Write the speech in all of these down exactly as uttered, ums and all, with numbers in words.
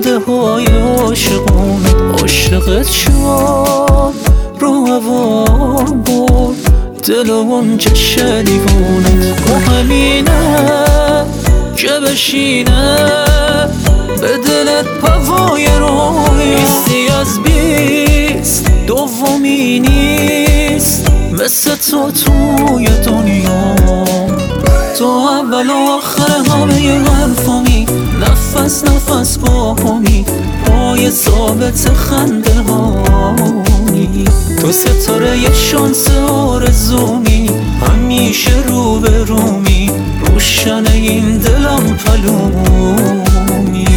خنده های عاشقونه. عاشقت شد رو هوام برد دل و اون چشم دیوونت. و همینه که بشینه به دلت پوای روی. بیستی از بیست دومی نیست مثل تو توی دنیا. تو اول و آخر همه حرفامی، نفس نفس با همی، پای ثابت خنده هایی. تو ستاره یه شانس آرزومی، همیشه رو به رومی، روشن این دلم پلومی.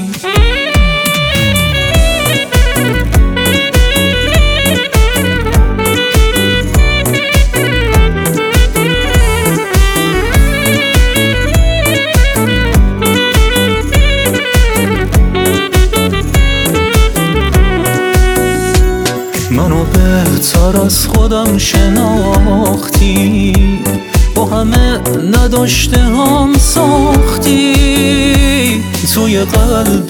منو بهتر از خودم شناختی، با همه نداشته هم ساختی. توی قلب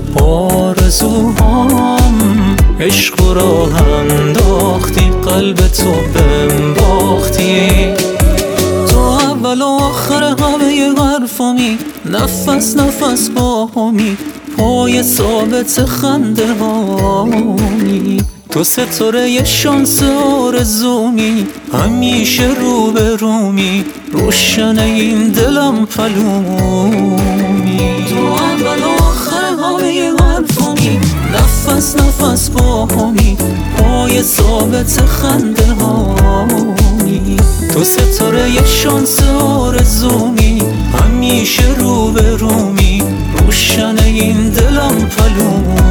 آرزوهام عشق را انداختی، قلب تو بهم باختی. تو اول و آخر همه حرفامی، نفس نفس با همی، پای ثابت خنده هایی. تو ستاره یه شانس آرزومی، همیشه رو به رومی، روشن این دلم پلومی. تو اول و آخر همه حرفامی، نفس نفس با همی، پای ثابت خنده هایی. تو ستاره یه شانس آرزومی، همیشه رو به رومی، روشن این دلم پلومی.